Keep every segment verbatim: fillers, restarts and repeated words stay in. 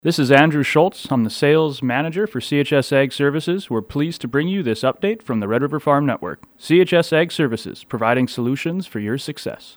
This is Andrew Schultz. I'm the sales manager for C H S Ag Services. We're pleased to bring you this update from the Red River Farm Network. C H S Ag Services, providing solutions for your success.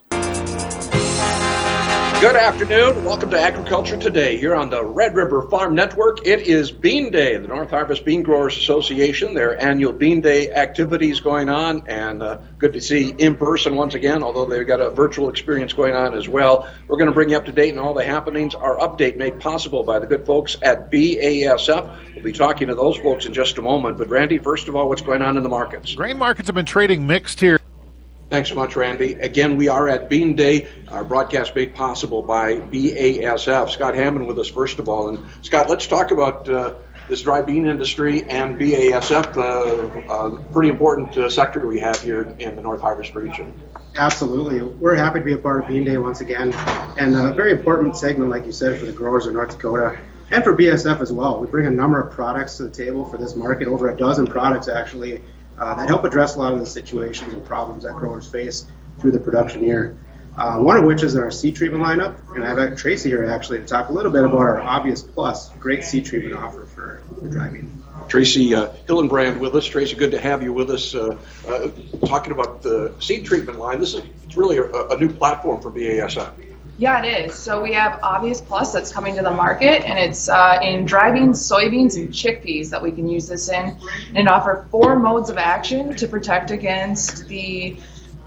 Good afternoon. Welcome to Agriculture Today here on the Red River Farm Network. It is Bean Day, the North Harvest Bean Growers Association, their annual Bean Day activities going on, and uh, good to see in person once again, although they've got a virtual experience going on as well. We're going to bring you up to date on all the happenings. Our update made possible by the good folks at B A S F. We'll be talking to those folks in just a moment. But Randy, first of all, what's going on in the markets? Grain markets have been trading mixed here. Thanks so much, Randy. Again, we are at Bean Day, our broadcast made possible by B A S F. Scott Hammond with us, first of all. And Scott, let's talk about uh, this dry bean industry and B A S F, a uh, uh, pretty important uh, sector we have here in the North Harvest region. Absolutely. We're happy to be a part of Bean Day once again, and a very important segment, like you said, for the growers of North Dakota and for B S F as well. We bring a number of products to the table for this market, over a dozen products actually, Uh, that help address a lot of the situations and problems that growers face through the production year. Uh, one of which is our seed treatment lineup, and I've got Tracy here actually to talk a little bit about our Obvious Plus, great seed treatment offer for, for dry bean. Tracy uh, Hillenbrand with us. Tracy, good to have you with us. Uh, uh, talking about the seed treatment line, this is it's really a, a new platform for B A S F. Yeah, it is. So we have Obvious Plus that's coming to the market, and it's uh, in dry beans, soybeans, and chickpeas that we can use this in. And it offers four modes of action to protect against the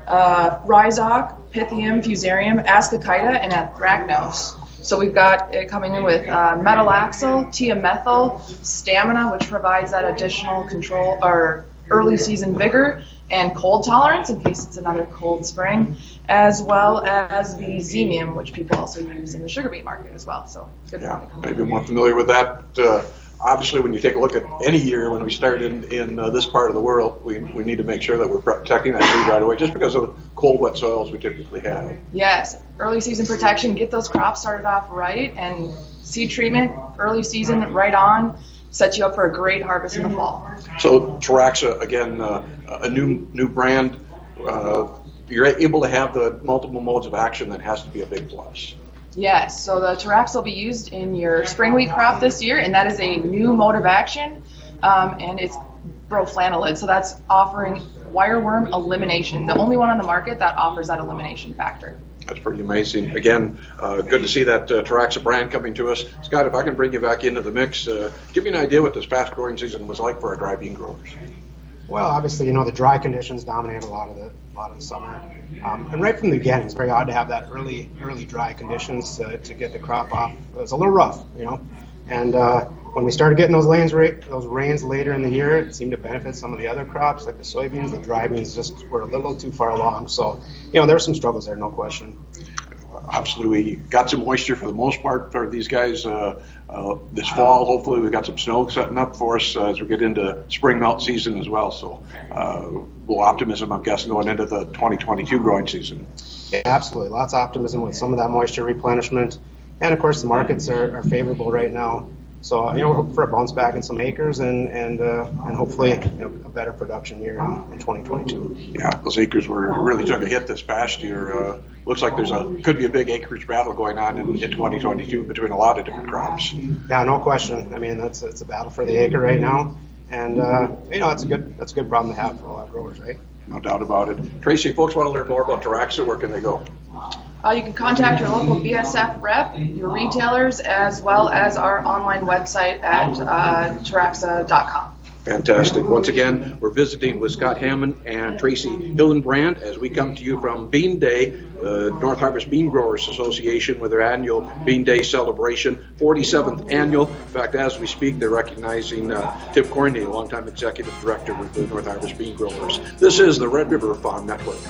uh, rhizoc, pythium, fusarium, ascochyta, and anthracnose. So we've got it coming in with uh, metalaxyl, tiamethyl, stamina, which provides that additional control or early season vigor and cold tolerance in case it's another cold spring, as well as the Xemium, which people also use in the sugar beet market as well. So good. Yeah, maybe more familiar with that. Uh, obviously, when you take a look at any year when we start in, in uh, this part of the world, we, we need to make sure that we're protecting that seed right away, just because of the cold, wet soils we typically have. Yes, early season protection, get those crops started off right, and seed treatment, early season, right on, sets you up for a great harvest in the fall. So Taraxa, again, uh, a new new brand. Uh, you're able to have the multiple modes of action. That has to be a big plus. Yes, so the Taraxa will be used in your spring wheat crop this year, and that is a new mode of action, um, and it's broflanilide. So that's offering wireworm elimination, the only one on the market that offers that elimination factor. That's pretty amazing. Again, uh, good to see that uh, Taraxa brand coming to us. Scott, if I can bring you back into the mix, uh, give me an idea what this past growing season was like for our dry bean growers. Well, obviously, you know, the dry conditions dominate a lot of the a lot of the summer, um, and right from the beginning, it's very odd to have that early early dry conditions uh, to get the crop off. It was a little rough, you know, and uh, when we started getting those rains, those rains later in the year, it seemed to benefit some of the other crops, like the soybeans. The dry beans just were a little too far along, so you know there were some struggles there, no question. Absolutely, got some moisture for the most part for these guys uh, uh, this fall. Hopefully, we've got some snow setting up for us uh, as we get into spring melt season as well. So, uh, a little optimism, I'm guessing, going into the twenty twenty-two growing season. Yeah, absolutely, lots of optimism with some of that moisture replenishment, and of course, the markets are, are favorable right now. So, you know, we're hoping for a bounce back in some acres and and uh, and hopefully you know, a better production year in, in twenty twenty-two. Yeah, those acres were really took a hit this past year. Uh, looks like there's a could be a big acreage battle going on in, in twenty twenty-two between a lot of different crops. Yeah, no question. I mean, that's it's a battle for the acre right now, and uh, you know, that's a good that's a good problem to have for a lot of growers, right? No doubt about it. Tracy, if folks want to learn more about Taraxa, where can they go? Uh, you can contact your local B S F rep, your retailers, as well as our online website at uh, taraxa dot com. Fantastic. Once again, we're visiting with Scott Hammond and Tracy Hillenbrand as we come to you from Bean Day, the North Harvest Bean Growers Association, with their annual Bean Day celebration, forty-seventh annual. In fact, as we speak, they're recognizing uh, Tim Corney, a longtime executive director with the North Harvest Bean Growers. This is the Red River Farm Network.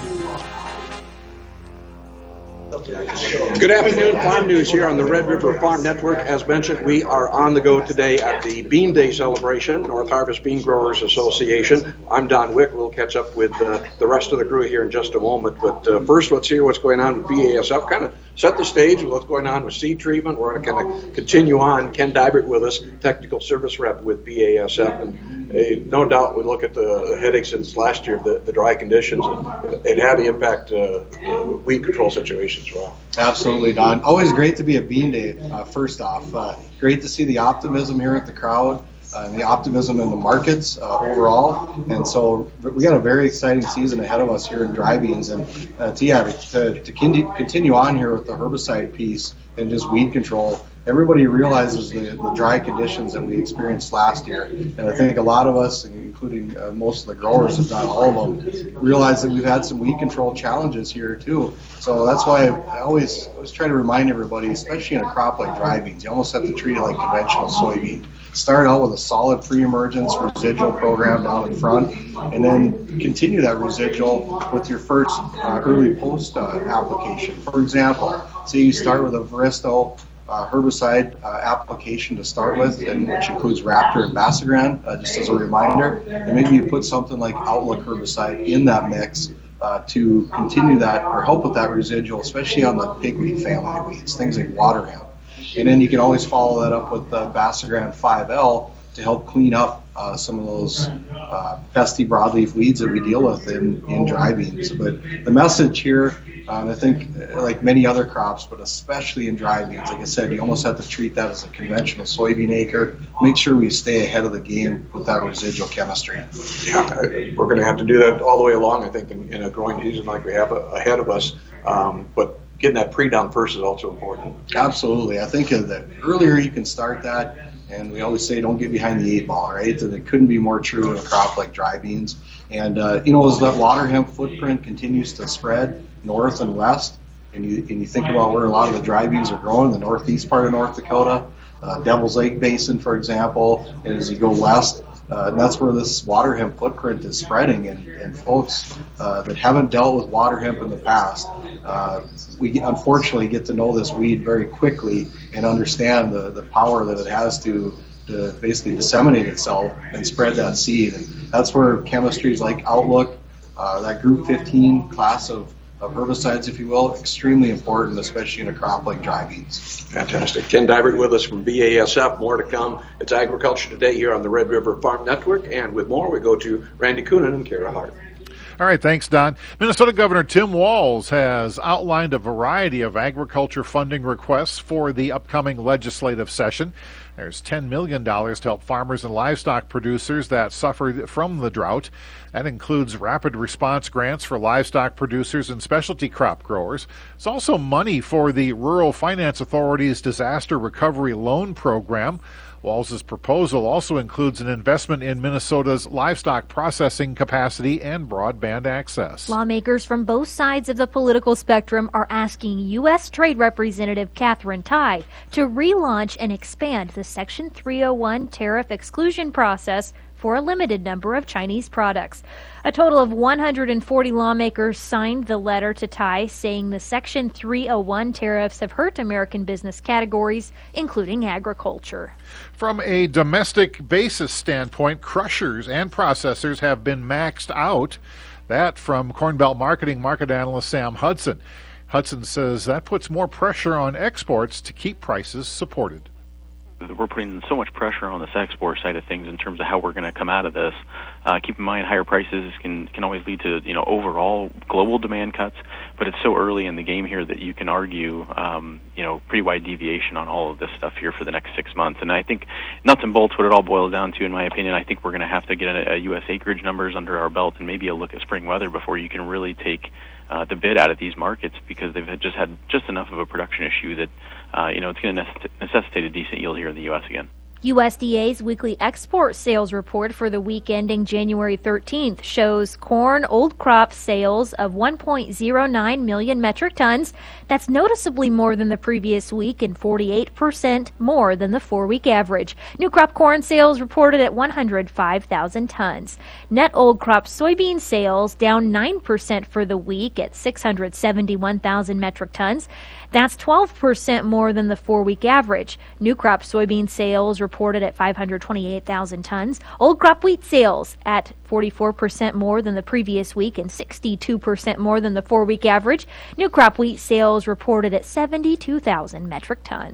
Good afternoon, Farm News here on the Red River Farm Network. As mentioned, we are on the go today at the Bean Day celebration, North Harvest Bean Growers Association. I'm Don Wick. We'll catch up with uh, the rest of the crew here in just a moment. But uh, first, let's hear what's going on with B A S F. Kind of set the stage with what's going on with seed treatment. We're going to kind of continue on. Ken Dybert with us, technical service rep with B A S F. And a, no doubt we look at the headaches since last year, the, the dry conditions, and it had to impact uh, the weed control situation as well. Absolutely, Don. Always great to be at Bean Day, uh, first off. Uh, great to see the optimism here at the crowd. Uh, and the optimism in the markets uh, overall, and so we got a very exciting season ahead of us here in dry beans. And uh, to, yeah, to, to continue on here with the herbicide piece and just weed control, everybody realizes the, the dry conditions that we experienced last year, and I think a lot of us, including uh, most of the growers, if not all of them, realize that we've had some weed control challenges here too. So that's why I always always try to remind everybody, especially in a crop like dry beans, you almost have to treat it like conventional soybean. Start out with a solid pre-emergence residual program down in front, and then continue that residual with your first uh, early post uh, application. For example, say you start with a Varisto uh, herbicide uh, application to start with, and which includes Raptor and Basagran, uh, just as a reminder, and maybe you put something like Outlook herbicide in that mix uh, to continue that or help with that residual, especially on the pigweed family of weeds, things like water hemp. And then you can always follow that up with the Basagran five L to help clean up uh, some of those uh, pesty broadleaf weeds that we deal with in, in dry beans. But the message here, uh, and I think like many other crops, but especially in dry beans, like I said, you almost have to treat that as a conventional soybean acre. Make sure we stay ahead of the game with that residual chemistry. Yeah, we're going to have to do that all the way along, I think, in, in a growing season like we have ahead of us. Um, but getting that pre down first is also important. Absolutely. I think the earlier you can start that, and we always say don't get behind the eight ball, right? And it couldn't be more true in a crop like dry beans. And, uh, you know, as that water hemp footprint continues to spread north and west, and you, and you think about where a lot of the dry beans are growing, the northeast part of North Dakota, uh, Devil's Lake Basin, for example, and as you go west, Uh, and that's where this water hemp footprint is spreading. And, and folks uh, that haven't dealt with water hemp in the past, uh, we unfortunately get to know this weed very quickly and understand the, the power that it has to, to basically disseminate itself and spread that seed. And that's where chemistries like Outlook, uh, that Group fifteen class of of herbicides, if you will, extremely important, especially in a crop like dry beans. Fantastic. Ken Divert with us from B A S F. More to come. It's Agriculture Today here on the Red River Farm Network. And with more, we go to Randy Coonan and Kara Hart. All right, thanks, Don. Minnesota Governor Tim Walz has outlined a variety of agriculture funding requests for the upcoming legislative session. There's ten million dollars to help farmers and livestock producers that suffered from the drought. That includes rapid response grants for livestock producers and specialty crop growers. It's also money for the Rural Finance Authority's Disaster Recovery Loan Program. Walz's proposal also includes an investment in Minnesota's livestock processing capacity and broadband access. Lawmakers from both sides of the political spectrum are asking U S. Trade Representative Katherine Tai to relaunch and expand the Section three oh one tariff exclusion process for a limited number of Chinese products. A total of one hundred forty lawmakers signed the letter to Tai, saying the Section three oh one tariffs have hurt American business categories, including agriculture. From a domestic basis standpoint, crushers and processors have been maxed out. That from Corn Belt Marketing market analyst Sam Hudson. Hudson says that puts more pressure on exports to keep prices supported. We're putting so much pressure on this export side of things in terms of how we're going to come out of this. Uh, keep in mind, higher prices can can always lead to you know overall global demand cuts, but it's so early in the game here that you can argue um, you know pretty wide deviation on all of this stuff here for the next six months. And I think nuts and bolts, what it all boils down to, in my opinion, I think we're going to have to get a, a U S acreage numbers under our belt and maybe a look at spring weather before you can really take uh, the bid out of these markets, because they've had just had just enough of a production issue that uh, you know it's going to necessitate a decent yield here in the U S again. U S D A's weekly export sales report for the week ending January thirteenth shows corn old crop sales of one point zero nine million metric tons. That's noticeably more than the previous week and forty-eight percent more than the four-week average. New crop corn sales reported at one hundred five thousand tons. Net old crop soybean sales down nine percent for the week at six hundred seventy-one thousand metric tons. That's twelve percent more than the four-week average. New crop soybean sales reported at five hundred twenty-eight thousand tons. Old crop wheat sales at forty-four percent more than the previous week and sixty-two percent more than the four-week average. New crop wheat sales reported at seventy-two thousand metric tons.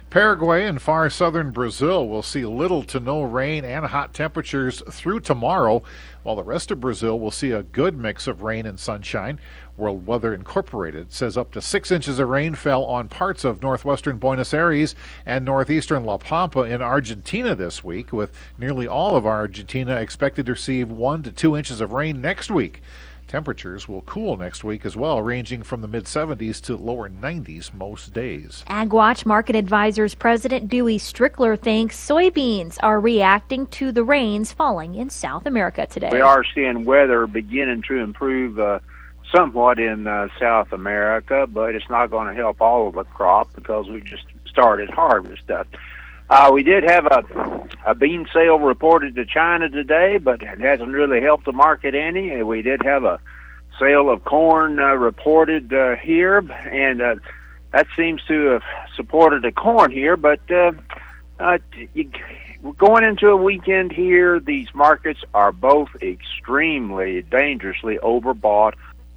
Paraguay and far southern Brazil will see little to no rain and hot temperatures through tomorrow, while the rest of Brazil will see a good mix of rain and sunshine. World Weather Incorporated says up to six inches of rain fell on parts of northwestern Buenos Aires and northeastern La Pampa in Argentina this week, with nearly all of Argentina expected to receive one to two inches of rain next week. Temperatures will cool next week as well, ranging from the mid seventies to lower nineties most days. AgWatch Market Advisors President Dewey Strickler thinks soybeans are reacting to the rains falling in South America today. We are seeing weather beginning to improve uh, somewhat in uh, South America, but it's not going to help all of the crop because we just started harvest stuff. Uh, we did have a, a bean sale reported to China today, but it hasn't really helped the market any. We did have a sale of corn uh, reported uh, here, and uh, that seems to have supported the corn here. But uh, uh, you, we're going into a weekend here. These markets are both extremely dangerously overbought.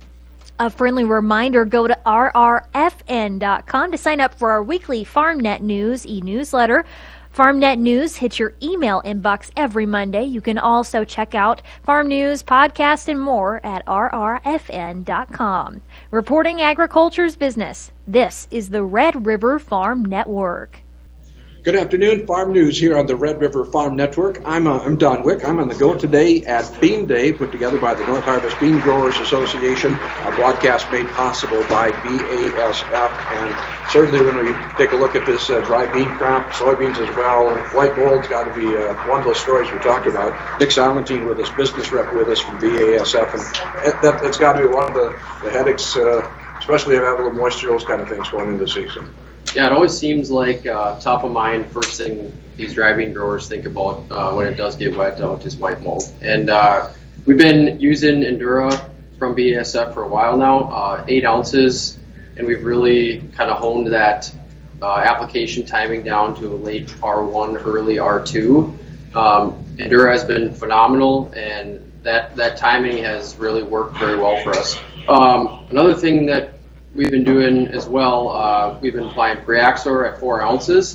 A friendly reminder, go to R R F N dot com to sign up for our weekly FarmNet News e-newsletter. FarmNet News hits your email inbox every Monday. You can also check out Farm News, podcast, and more at R R F N dot com. Reporting agriculture's business, this is the Red River Farm Network. Good afternoon, Farm News here on the Red River Farm Network. I'm uh, I'm Don Wick. I'm on the go today at Bean Day, put together by the North Harvest Bean Growers Association, a broadcast made possible by B A S F. And certainly when we take a look at this uh, dry bean crop, soybeans as well, white mold's got to be uh, one of those stories we talked about. Nick Salentine with us, business rep with us from B A S F, and that, that's got to be one of the, the headaches, uh, especially if you have a little moisture, those kind of things going into the season. Yeah, it always seems like uh, top of mind, first thing these dry bean growers think about uh, when it does get wet out is white mold. And uh, we've been using Endura from B A S F for a while now, uh, eight ounces, and we've really kind of honed that uh, application timing down to a late R one, early R two. Um, Endura has been phenomenal, and that, that timing has really worked very well for us. Um, another thing that we've been doing as well, uh, we've been applying Preaxor at four ounces,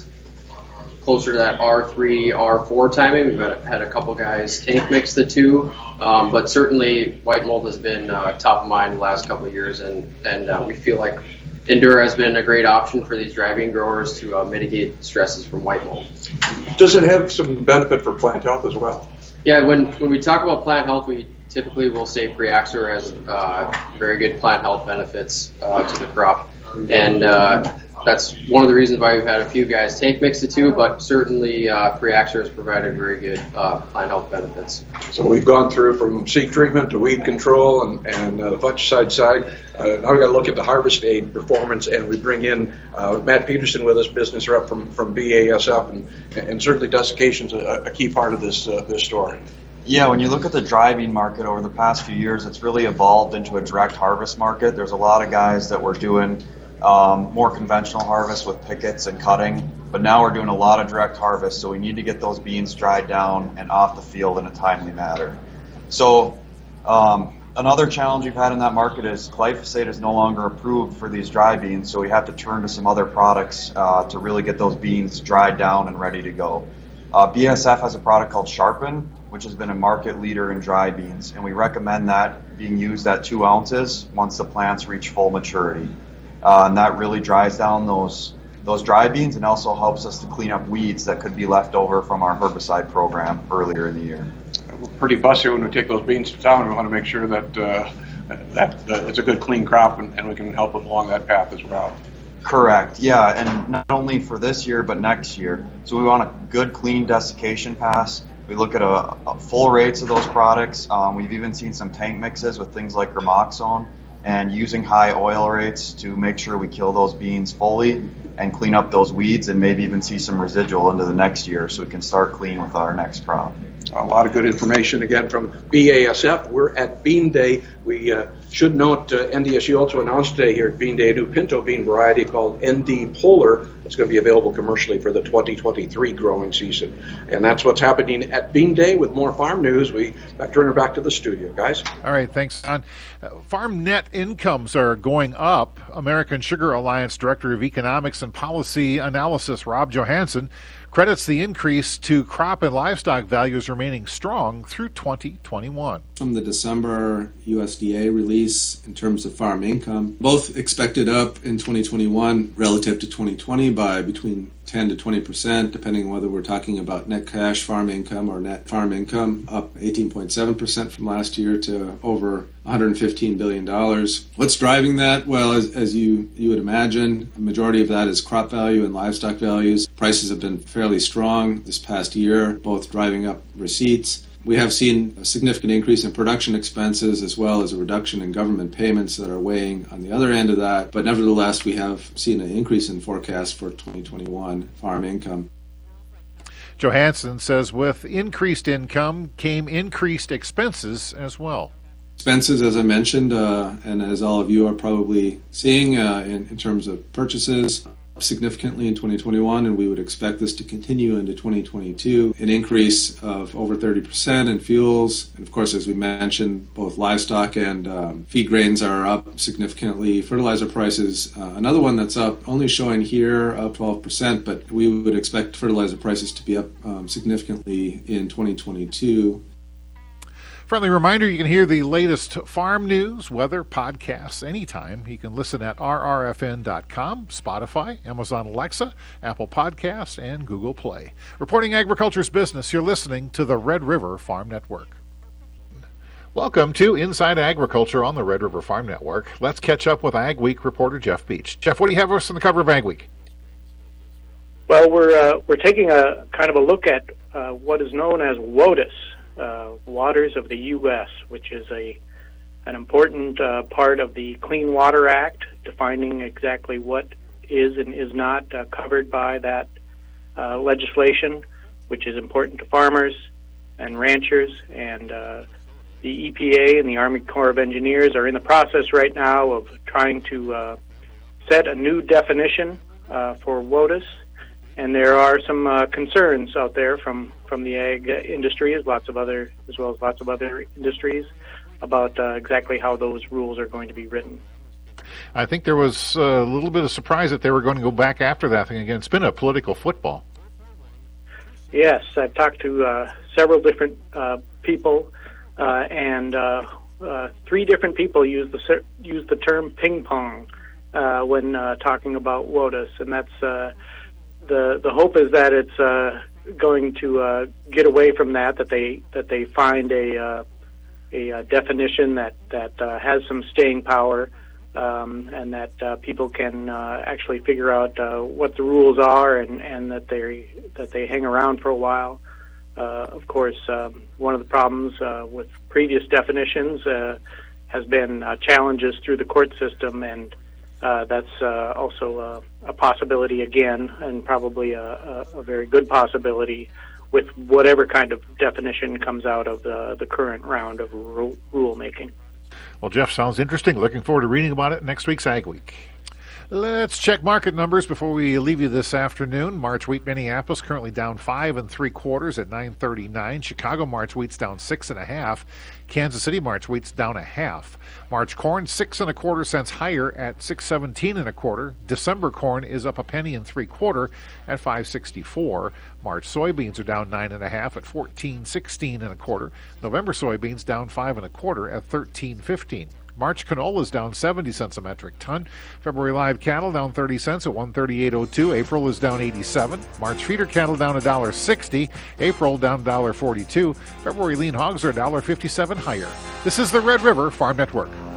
closer to that R three, R four timing. We've had, had a couple guys tank mix the two, um, but certainly white mold has been uh, top of mind the last couple of years, and, and uh, we feel like Endura has been a great option for these dry bean growers to uh, mitigate stresses from white mold. Does it have some benefit for plant health as well? Yeah, when, when we talk about plant health, we typically we'll say Preaxor has uh, very good plant health benefits uh, to the crop, and uh, that's one of the reasons why we've had a few guys tank mix the two, but certainly uh, Preaxor has provided very good uh, plant health benefits. So we've gone through from seed treatment to weed control and, and uh, the fungicide side. Uh, now we've got to look at the harvest aid performance, and we bring in uh, Matt Peterson with us, business rep from, from B A S F, and, and certainly desiccation is a, a key part of this, uh, this story. Yeah, when you look at the dry bean market over the past few years, it's really evolved into a direct harvest market. There's a lot of guys that were doing um, more conventional harvest with pickets and cutting, but now we're doing a lot of direct harvest, so we need to get those beans dried down and off the field in a timely manner. So um, another challenge we've had in that market is glyphosate is no longer approved for these dry beans, so we have to turn to some other products uh, to really get those beans dried down and ready to go. Uh, B A S F has a product called Sharpen, which has been a market leader in dry beans, and we recommend that being used at two ounces once the plants reach full maturity. Uh, and that really dries down those those dry beans and also helps us to clean up weeds that could be left over from our herbicide program earlier in the year. We're pretty fussy when we take those beans to town. We want to make sure that uh, that uh, it's a good, clean crop, and, and we can help them along that path as well. Correct, yeah, and not only for this year, but next year. So we want a good, clean desiccation pass. We look at a, a full rates of those products. Um, we've even seen some tank mixes with things like Gramoxone, and using high oil rates to make sure we kill those beans fully and clean up those weeds, and maybe even see some residual into the next year so we can start clean with our next crop. A lot of good information again from B A S F. We're at Bean Day. We uh, should note uh, N D S U also announced today here at Bean Day a new pinto bean variety called N D Polar it's going to be available commercially for the twenty twenty-three growing season. And that's what's happening at Bean Day. With more farm news, we turn her back to the studio, guys. All right, thanks, Don. Uh, farm net incomes are going up. American Sugar Alliance Director of Economics and Policy Analysis, Rob Johansson, credits the increase to crop and livestock values remaining strong through twenty twenty-one. From the December U S D A release in terms of farm income, both expected up in twenty twenty-one relative to twenty twenty by between ten to twenty percent, depending on whether we're talking about net cash farm income or net farm income, up eighteen point seven percent from last year to over one hundred fifteen billion dollars. What's driving that? Well, as, as you, you would imagine, the majority of that is crop value and livestock values. Prices have been fairly strong this past year, both driving up receipts. We have seen a significant increase in production expenses as well as a reduction in government payments that are weighing on the other end of that. But nevertheless, we have seen an increase in forecast for twenty twenty-one farm income. Johansson says with increased income came increased expenses as well. Expenses, as I mentioned, uh, and as all of you are probably seeing uh, in, in terms of purchases, significantly in twenty twenty-one, and we would expect this to continue into twenty twenty-two. An increase of over thirty percent in fuels. And of course, as we mentioned, both livestock and um, feed grains are up significantly. Fertilizer prices, uh, another one that's up, only showing here up twelve percent, but we would expect fertilizer prices to be up um, significantly in twenty twenty-two. Friendly reminder, you can hear the latest farm news, weather, podcasts anytime. You can listen at r r f n dot com, Spotify, Amazon Alexa, Apple Podcasts, and Google Play. Reporting agriculture's business, you're listening to the Red River Farm Network. Welcome to Inside Agriculture on the Red River Farm Network. Let's catch up with Ag Week reporter Jeff Beach. Jeff, what do you have for us on the cover of Ag Week? Well, we're uh, we're taking a kind of a look at uh, what is known as WOTUS. Uh, waters of the U S, which is a an important uh, part of the Clean Water Act, defining exactly what is and is not uh, covered by that uh, legislation, which is important to farmers and ranchers. And uh, the E P A and the Army Corps of Engineers are in the process right now of trying to uh, set a new definition uh, for WOTUS. And there are some uh, concerns out there from, from the ag industry, as lots of other, as well as lots of other industries, about uh, exactly how those rules are going to be written. I think there was a little bit of surprise that they were going to go back after that thing again. It's been a political football. Yes, I've talked to uh, several different uh, people, uh, and uh, uh, three different people use the use the term ping pong uh, when uh, talking about WOTUS, and that's. Uh, The the hope is that it's uh, going to uh, get away from that. That they that they find a uh, a, a definition that that uh, has some staying power, um, and that uh, people can uh, actually figure out uh, what the rules are, and, and that they that they hang around for a while. Uh, of course, um, one of the problems uh, with previous definitions uh, has been uh, challenges through the court system, and uh, that's uh, also uh, a possibility again, and probably a, a, a very good possibility with whatever kind of definition comes out of the, the current round of rule, rulemaking. Well, Jeff, sounds interesting. Looking forward to reading about it next week's Ag Week. Let's check market numbers before we leave you this afternoon. March wheat Minneapolis currently down five and three quarters at nine thirty-nine. Chicago March wheat's down six and a half. Kansas City March wheat's down a half. March corn six and a quarter cents higher at six seventeen and a quarter. December corn is up a penny and three quarter at five sixty-four. March soybeans are down nine and a half at fourteen sixteen and a quarter. November soybeans down five and a quarter at thirteen fifteen. March canola is down seventy cents a metric ton. February live cattle down thirty cents at one thirty-eight oh two. April is down eighty-seven. March feeder cattle down one dollar sixty. April down one dollar forty-two. February lean hogs are one dollar fifty-seven higher. This is the Red River Farm Network.